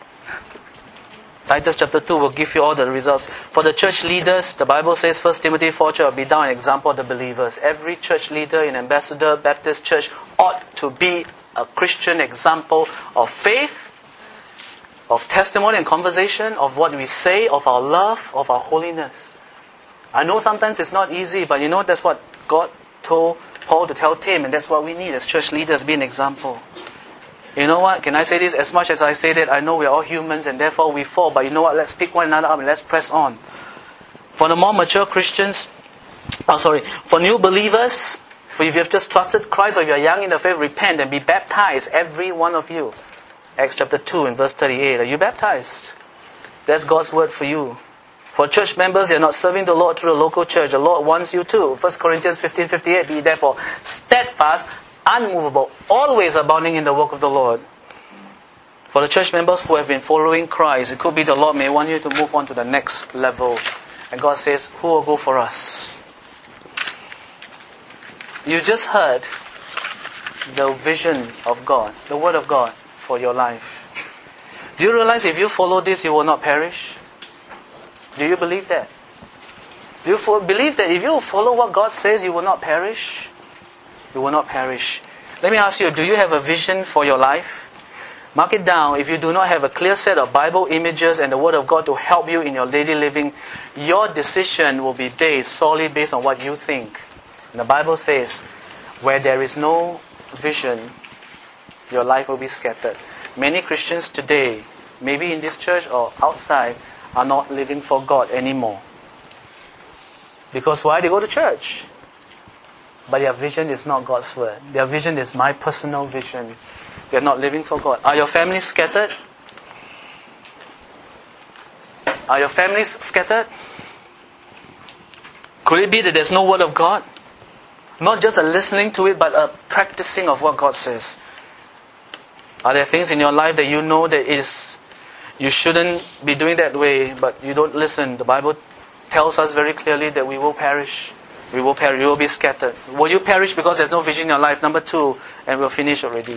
Speaker 1: Titus chapter two will give you all the results. For the church leaders, the Bible says, First Timothy four, will be down an example of the believers. Every church leader in Ambassador Baptist Church ought to be a Christian example of faith, of testimony and conversation, of what we say, of our love, of our holiness. I know sometimes it's not easy, but you know that's what God told Paul to tell Tim, and that's what we need as church leaders, be an example. You know what? Can I say this? As much as I say that, I know we're all humans and therefore we fall. But you know what? Let's pick one another up and let's press on. For the more mature Christians, oh sorry, for new believers, for if you have just trusted Christ or you are young in the faith, repent and be baptized, every one of you. Acts chapter two and verse thirty-eight. Are you baptized? That's God's word for you. For church members, you're not serving the Lord through the local church. The Lord wants you to. First Corinthians fifteen fifty-eight. Be therefore steadfast, unmovable, always abounding in the work of the Lord. For the church members who have been following Christ, it could be the Lord may want you to move on to the next level. And God says, who will go for us? You just heard the vision of God, the word of God for your life. Do you realize if you follow this, you will not perish? Do you believe that? Do you believe that if you follow what God says, you will not perish? You will not perish. Let me ask you, do you have a vision for your life? Mark it down. If you do not have a clear set of Bible images and the Word of God to help you in your daily living, your decision will be based solely based on what you think. And the Bible says, where there is no vision, your life will be scattered. Many Christians today, maybe in this church or outside, are not living for God anymore. Because why? They go to church. But their vision is not God's word. Their vision is my personal vision. They're not living for God. Are your families scattered? Are your families scattered? Could it be that there's no word of God? Not just a listening to it, but a practicing of what God says. Are there things in your life that you know that is you shouldn't be doing that way, but you don't listen? The Bible tells us very clearly that we will perish. We will perish. We will be scattered. Will you perish because there's no vision in your life? Number two, and we'll finish already.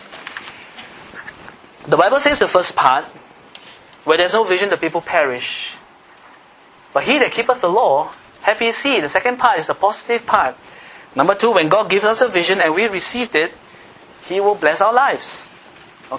Speaker 1: The Bible says the first part, where there's no vision, the people perish. But he that keepeth the law, happy is he. The second part is the positive part. Number two, when God gives us a vision and we received it, He will bless our lives. Okay?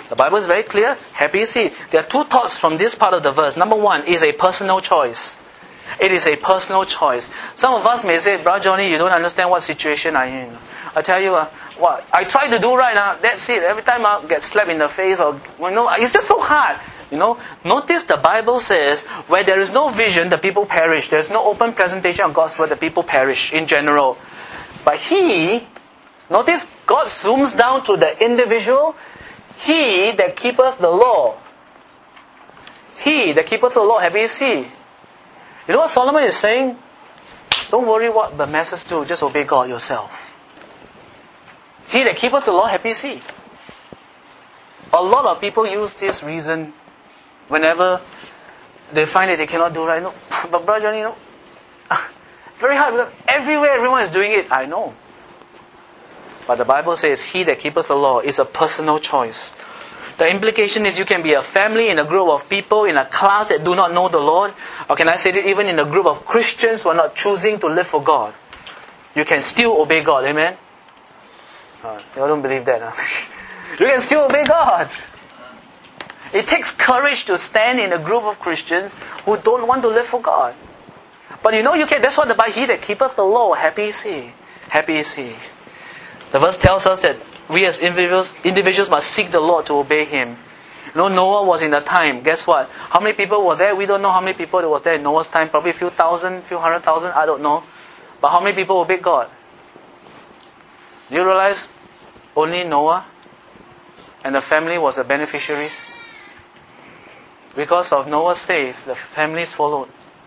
Speaker 1: The Bible is very clear. Happy is he. There are two thoughts from this part of the verse. Number one is a personal choice. It is a personal choice. Some of us may say, Brother Johnny, you don't understand what situation I'm in. I tell you, uh, what I try to do right now, that's it. Every time I get slapped in the face, or you know, it's just so hard. You know, notice the Bible says, where there is no vision, the people perish. There is no open presentation of God's word, the people perish in general. But he, notice God zooms down to the individual. He that keepeth the law. He that keepeth the law, happy is he. You know what Solomon is saying? Don't worry what the masses do, just obey God yourself. He that keepeth the law, happy is he. A lot of people use this reason whenever they find that they cannot do right. No, but Brother Johnny, you know, very hard because everywhere everyone is doing it. I know. But the Bible says, he that keepeth the law is a personal choice. The implication is you can be a family, in a group of people, in a class that do not know the Lord. Or can I say that even in a group of Christians who are not choosing to live for God. You can still obey God. Amen? Uh, you don't believe that, huh? You can still obey God. It takes courage to stand in a group of Christians who don't want to live for God. But you know, you can. That's what the Bible, he that keepeth the law, happy is he. Happy is he. The verse tells us that we as individuals, individuals must seek the Lord to obey Him. You know, Noah was in the time. Guess what? How many people were there? We don't know how many people there was there in Noah's time. Probably a few thousand, few hundred thousand. I don't know. But how many people obeyed God? Do you realize only Noah and the family was the beneficiaries? Because of Noah's faith, the families followed.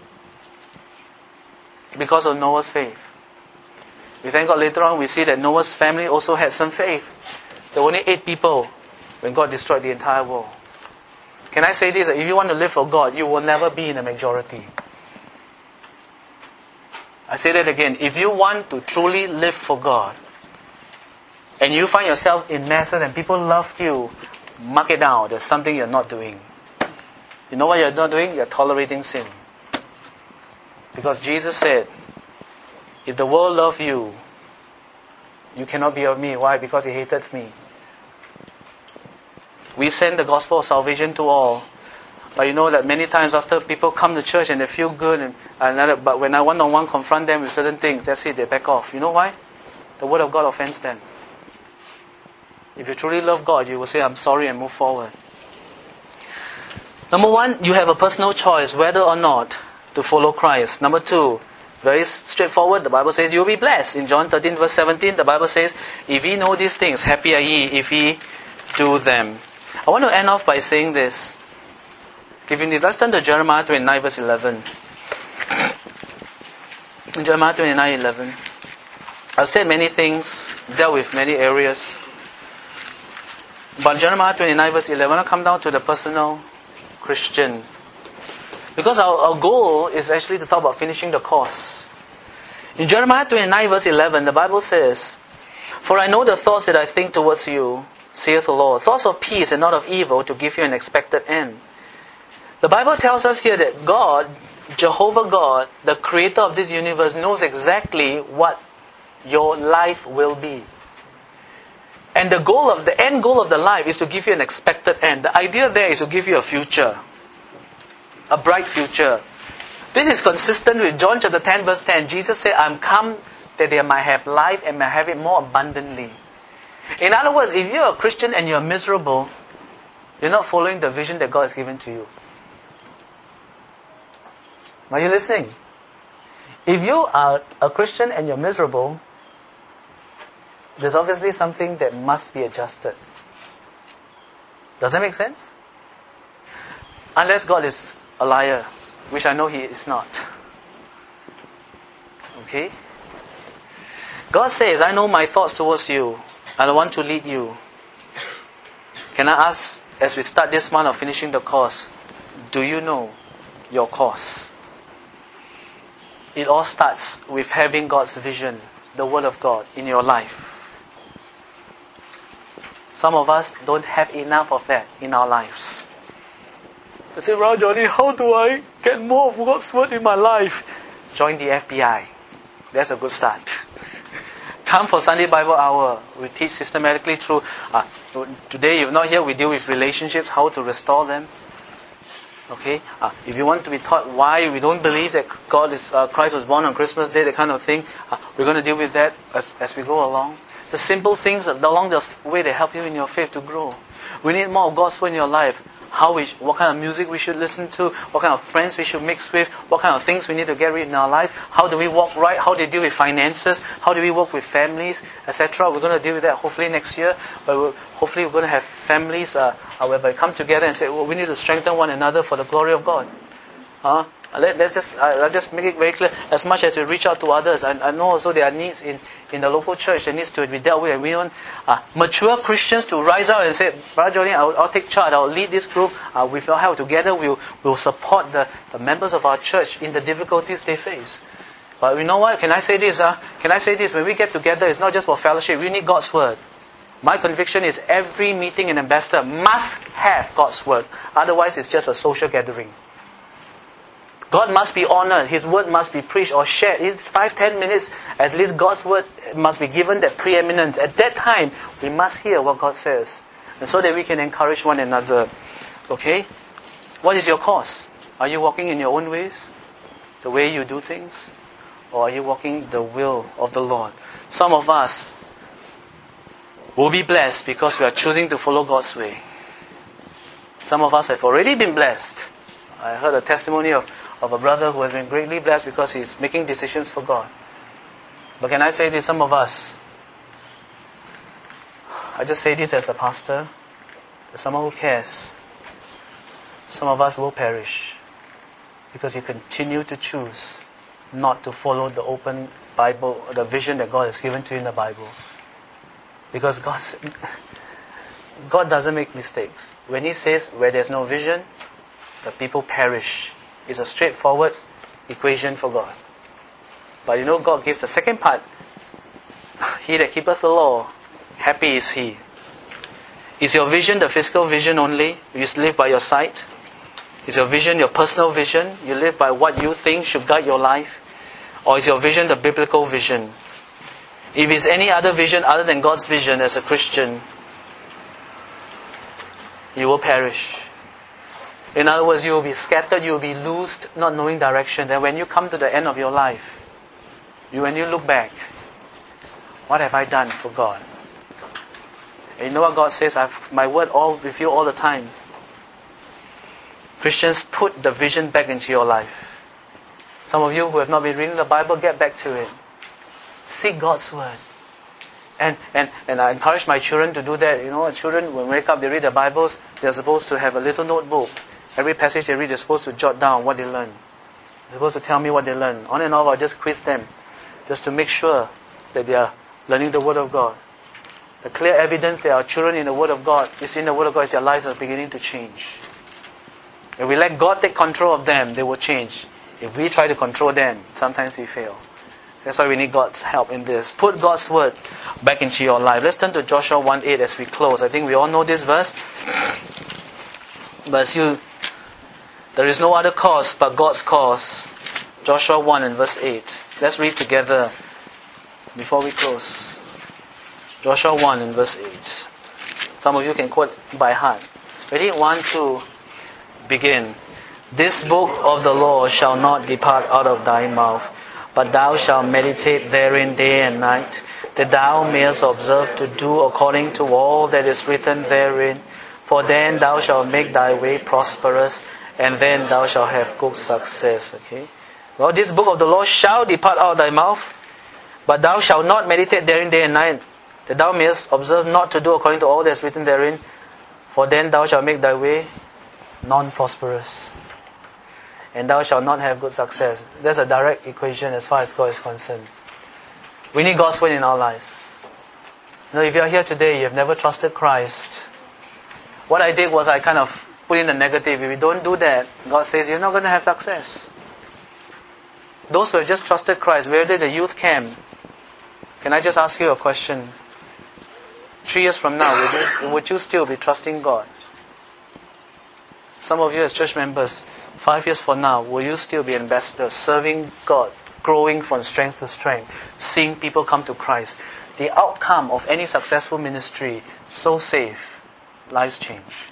Speaker 1: Because of Noah's faith. We thank God later on we see that Noah's family also had some faith. There were only eight people when God destroyed the entire world. Can I say this? If you want to live for God, you will never be in a majority. I say that again. If you want to truly live for God, and you find yourself in masses and people love you, mark it down. There's something you're not doing. You know what you're not doing? You're tolerating sin. Because Jesus said, if the world loved you, you cannot be of me. Why? Because he hated me. We send the gospel of salvation to all. But you know that many times after people come to church and they feel good, and another, but when I one-on-one confront them with certain things, that's it, they back off. You know why? The word of God offends them. If you truly love God, you will say, I'm sorry, and move forward. Number one, you have a personal choice whether or not to follow Christ. Number two, very straightforward. The Bible says you'll be blessed. In John thirteen verse seventeen, the Bible says, if ye know these things, happy are ye if ye do them. I want to end off by saying this. If you need, let's turn to Jeremiah twenty-nine verse eleven. In Jeremiah twenty-nine eleven. I've said many things, dealt with many areas. But Jeremiah twenty-nine verse eleven, I'll come down to the personal Christian. Because our, our goal is actually to talk about finishing the course. In Jeremiah twenty-nine verse eleven, the Bible says, for I know the thoughts that I think towards you, saith the Lord, thoughts of peace and not of evil, to give you an expected end. The Bible tells us here that God, Jehovah God, the creator of this universe, knows exactly what your life will be. And the goal of the end goal of the life is to give you an expected end. The idea there is to give you a future. A bright future. This is consistent with John chapter ten verse ten. Jesus said, I'm come that they might have life and may have it more abundantly. In other words, if you're a Christian and you're miserable, you're not following the vision that God has given to you. Are you listening? If you are a Christian and you're miserable, there's obviously something that must be adjusted. Does that make sense? Unless God is a liar, which I know He is not. Okay? God says, I know my thoughts towards you, and I want to lead you. Can I ask, as we start this month of finishing the course, do you know your course? It all starts with having God's vision, the Word of God, in your life. Some of us don't have enough of that in our lives. I say, well, Johnny, how do I get more of God's Word in my life? Join the F B I. That's a good start. Come for Sunday Bible hour. We teach systematically through. Uh, today, if not here, we deal with relationships, how to restore them. Okay. Uh, if you want to be taught why we don't believe that God is uh, Christ was born on Christmas Day, that kind of thing, uh, we're going to deal with that as as we go along. The simple things along the way that help you in your faith to grow. We need more of God's word in your life. How we, what kind of music we should listen to, what kind of friends we should mix with, what kind of things we need to get rid in our life, how do we walk right, how do we deal with finances, how do we work with families, et cetera. We're going to deal with that hopefully next year. But we'll, hopefully we're going to have families uh, whereby come together and say, well, we need to strengthen one another for the glory of God. Uh, let, let's just uh, let's just make it very clear. As much as we reach out to others, I, I know also there are needs in, in the local church that needs to be dealt with. And we want uh, mature Christians to rise out and say, Brother Jolene, I'll, I'll take charge. I'll lead this group. Uh, with your help, together we'll, we'll support the, the members of our church in the difficulties they face. But you know what? Can I say this? Uh? Can I say this? When we get together, it's not just for fellowship. We need God's word. My conviction is every meeting in Ambassador must have God's word. Otherwise, it's just a social gathering. God must be honored. His word must be preached or shared. It's five, ten minutes. At least God's word must be given that preeminence. At that time, we must hear what God says. And so that we can encourage one another. Okay? What is your cause? Are you walking in your own ways? The way you do things? Or are you walking the will of the Lord? Some of us will be blessed because we are choosing to follow God's way. Some of us have already been blessed. I heard a testimony of of a brother who has been greatly blessed because he's making decisions for God. But can I say this, some of us, I just say this as a pastor, as someone who cares, some of us will perish because you continue to choose not to follow the open Bible, the vision that God has given to you in the Bible. Because God's, God doesn't make mistakes. When He says where there's no vision, the people perish. It's a straightforward equation for God. But you know, God gives the second part. He that keepeth the law, happy is he. Is your vision the physical vision only? You just live by your sight? Is your vision your personal vision? You live by what you think should guide your life? Or is your vision the biblical vision? If it's any other vision other than God's vision as a Christian, you will perish. In other words, you will be scattered, you will be loosed, not knowing direction. And when you come to the end of your life, you when you look back, what have I done for God? And you know what God says? I've my word all with you all the time. Christians, put the vision back into your life. Some of you who have not been reading the Bible, get back to it. Seek God's word. And, and, and I encourage my children to do that. You know, children, when they wake up, they read the Bibles, they're supposed to have a little notebook. Every passage they read, they're supposed to jot down what they learn. They're supposed to tell me what they learn. On and off, I'll just quiz them, just to make sure that they are learning the Word of God. The clear evidence that our children in the Word of God is in the Word of God is their lives are beginning to change. If we let God take control of them, they will change. If we try to control them, sometimes we fail. That's why we need God's help in this. Put God's Word back into your life. Let's turn to Joshua one eight as we close. I think we all know this verse. But as you... There is no other cause but God's cause. Joshua one and verse eight. Let's read together before we close. Joshua one and verse eight. Some of you can quote by heart. Ready? One, two, begin. This book of the law shall not depart out of thy mouth, but thou shalt meditate therein day and night, that thou mayest observe to do according to all that is written therein. For then thou shalt make thy way prosperous, and then thou shalt have good success. Okay. Well, this book of the law shall depart out of thy mouth, but thou shalt not meditate therein day and night, that thou mayest observe not to do according to all that is written therein. For then thou shalt make thy way non-prosperous, and thou shalt not have good success. That's a direct equation as far as God is concerned. We need God's word in our lives. You know, if you are here today, you have never trusted Christ. What I did was I kind of put in the negative. If you don't do that, God says you're not going to have success. Those who have just trusted Christ, where did the youth camp? Can I just ask you a question? Three years from now, would you, would you still be trusting God? Some of you as church members, five years from now, will you still be ambassadors, serving God growing from strength to strength, seeing people come to Christ. The outcome of any successful ministry, so safe, lives change.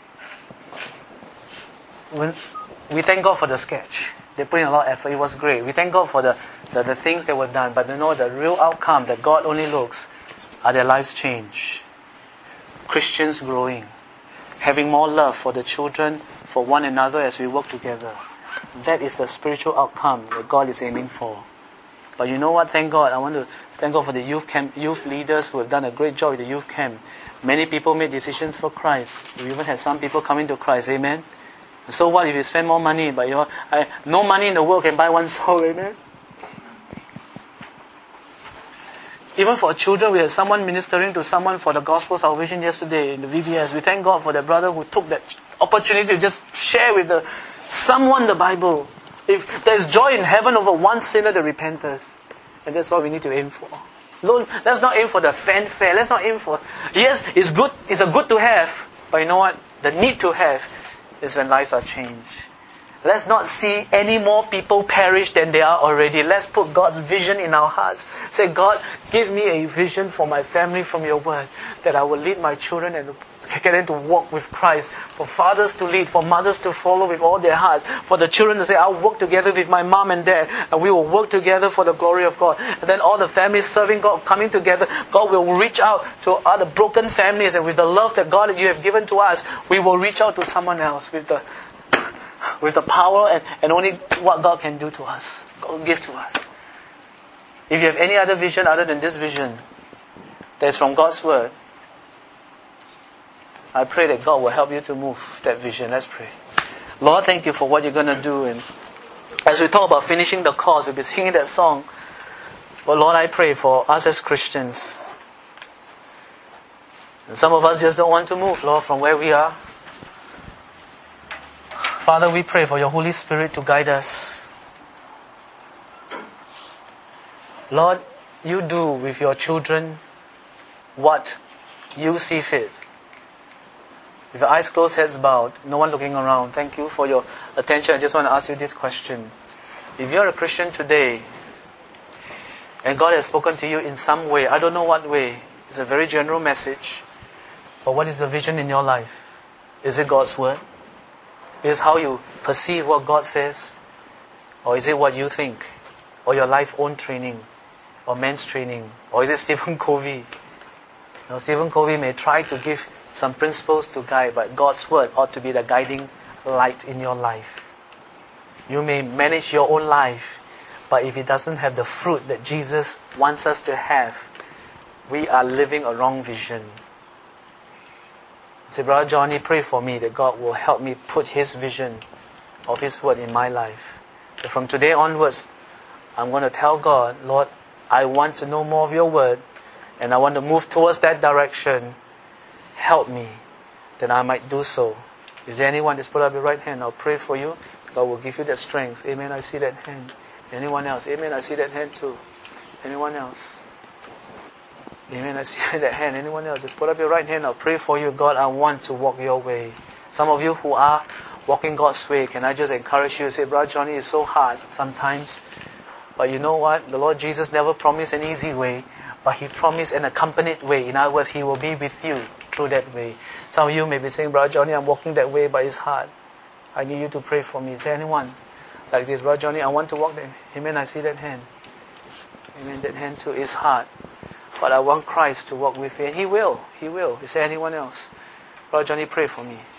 Speaker 1: When we thank God for the sketch. They put in a lot of effort. It was great. We thank God for the, the, the things that were done. But you know, the real outcome that God only looks are their lives change. Christians growing. Having more love for the children, for one another as we work together. That is the spiritual outcome that God is aiming for. But you know what? Thank God. I want to thank God for the youth camp, youth leaders who have done a great job with the youth camp. Many people made decisions for Christ. We even had some people coming to Christ. Amen. So what if you spend more money, but you know, I, no money in the world can buy one soul, amen? Even for children, we had someone ministering to someone for the gospel salvation yesterday in the V B S. We thank God for the brother who took that opportunity to just share with the, someone the Bible. If there's joy in heaven over one sinner that repenteth, and that's what we need to aim for. Lord, let's not aim for the fanfare. Let's not aim for, yes, it's good, it's a good to have, but you know what? The need to have is when lives are changed. Let's not see any more people perish than they are already. Let's put God's vision in our hearts. Say, God, give me a vision for my family from your word, that I will lead my children and get them to walk with Christ. For fathers to lead, for mothers to follow with all their hearts. For the children to say, I'll work together with my mom and dad, and we will work together for the glory of God. And then all the families serving God, coming together, God will reach out to other broken families, and with the love that God you have given to us, we will reach out to someone else with the with the power and, and only what God can do to us. God will give to us. If you have any other vision other than this vision that is from God's word, I pray that God will help you to move that vision. Let's pray. Lord, thank you for what you're going to do. And as we talk about finishing the course, we'll be singing that song. But Lord, I pray for us as Christians. And some of us just don't want to move, Lord, from where we are. Father, we pray for your Holy Spirit to guide us. Lord, you do with your children what you see fit. With your eyes closed, heads bowed, no one looking around. Thank you for your attention. I just want to ask you this question. If you're a Christian today, and God has spoken to you in some way, I don't know what way, it's a very general message, but what is the vision in your life? Is it God's word? Is it how you perceive what God says? Or is it what you think? Or your life own training? Or men's training? Or is it Stephen Covey? You know, Stephen Covey may try to give some principles to guide, but God's word ought to be the guiding light in your life. You may manage your own life, but if it doesn't have the fruit that Jesus wants us to have, we are living a wrong vision. Say, Brother Johnny, pray for me that God will help me put His vision of His word in my life. That from today onwards, I'm going to tell God, Lord, I want to know more of your word, and I want to move towards that direction. Help me that I might do so. Is there anyone that's put up your right hand? I'll pray for you. God will give you that strength. Amen. I see that hand. Anyone else? Amen. I see that hand too. Anyone else? Amen. I see that hand. Anyone else? Just put up your right hand. I'll pray for you. God, I want to walk your way. Some of you who are walking God's way, can I just encourage you to say, Brother Johnny, it's so hard sometimes. But you know what? The Lord Jesus never promised an easy way, but He promised an accompanied way. In other words, He will be with you through that way. Some of you may be saying, Brother Johnny, I'm walking that way, but it's hard. I need you to pray for me. Is there anyone like this? Brother Johnny, I want to walk that. Amen. I see that hand. Amen. That hand too is hard. But I want Christ to walk with me. And He will. He will. Is there anyone else? Brother Johnny, pray for me.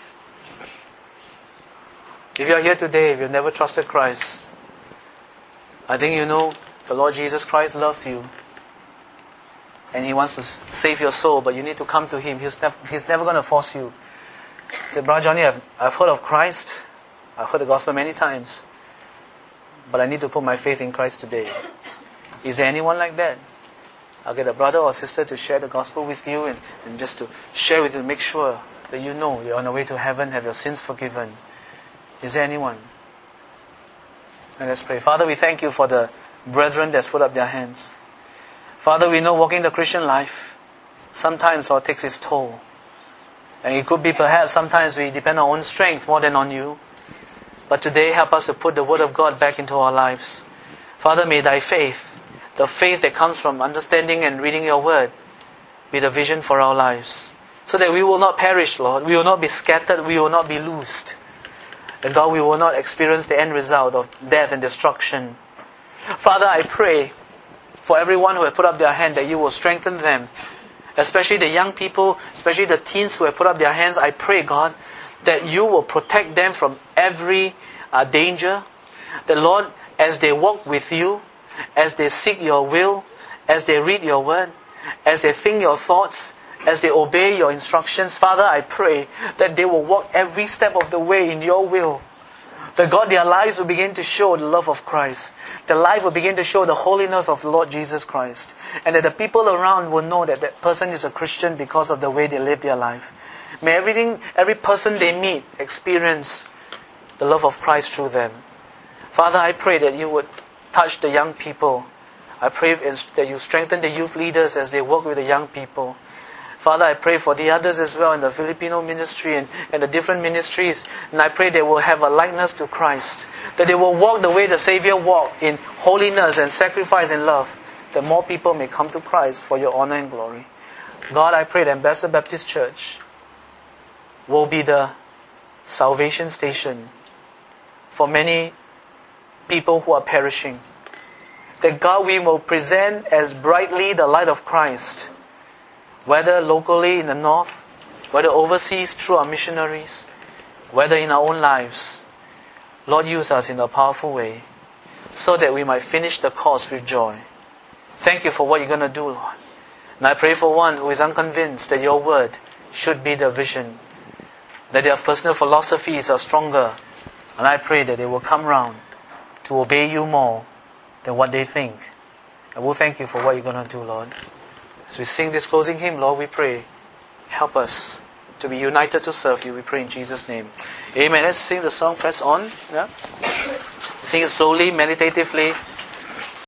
Speaker 1: If you are here today, if you've never trusted Christ, I think you know the Lord Jesus Christ loves you. And He wants to save your soul, but you need to come to Him. He's never, he's never going to force you. Say, Brother Johnny, I've, I've heard of Christ. I've heard the gospel many times. But I need to put my faith in Christ today. Is there anyone like that? I'll get a brother or sister to share the gospel with you and, and just to share with you, make sure that you know you're on the way to heaven, have your sins forgiven. Is there anyone? And let's pray. Father, we thank you for the brethren that's put up their hands. Father, we know walking the Christian life sometimes all takes its toll. And it could be perhaps sometimes we depend on our own strength more than on you. But today help us to put the Word of God back into our lives. Father, may thy faith, the faith that comes from understanding and reading your word, be the vision for our lives. So that we will not perish, Lord. We will not be scattered. We will not be loosed. And God, we will not experience the end result of death and destruction. Father, I pray for everyone who have put up their hand that you will strengthen them. Especially the young people, especially the teens who have put up their hands. I pray, God, that you will protect them from every uh, danger. That, Lord, as they walk with you, as they seek your will, as they read your word, as they think your thoughts, as they obey your instructions, Father, I pray that they will walk every step of the way in your will. That, God, their lives will begin to show the love of Christ. Their life will begin to show the holiness of the Lord Jesus Christ. And that the people around will know that that person is a Christian because of the way they live their life. May everything, every person they meet experience the love of Christ through them. Father, I pray that you would touch the young people. I pray that you strengthen the youth leaders as they work with the young people. Father, I pray for the others as well in the Filipino ministry and, and the different ministries. And I pray they will have a likeness to Christ. That they will walk the way the Savior walked, in holiness and sacrifice and love. That more people may come to Christ for your honor and glory. God, I pray that Ambassador Baptist Church will be the salvation station for many people who are perishing. That, God, we will present as brightly the light of Christ, whether locally in the north, whether overseas through our missionaries, whether in our own lives. Lord, use us in a powerful way so that we might finish the course with joy. Thank you for what you're going to do, Lord. And I pray for one who is unconvinced that your word should be the vision, that their personal philosophies are stronger. And I pray that they will come round to obey you more than what they think. And we'll thank you for what you're going to do, Lord. As we sing this closing hymn, Lord, we pray, help us to be united to serve you. We pray in Jesus' name. Amen. Let's sing the song, Press On. Yeah? Sing it slowly, meditatively.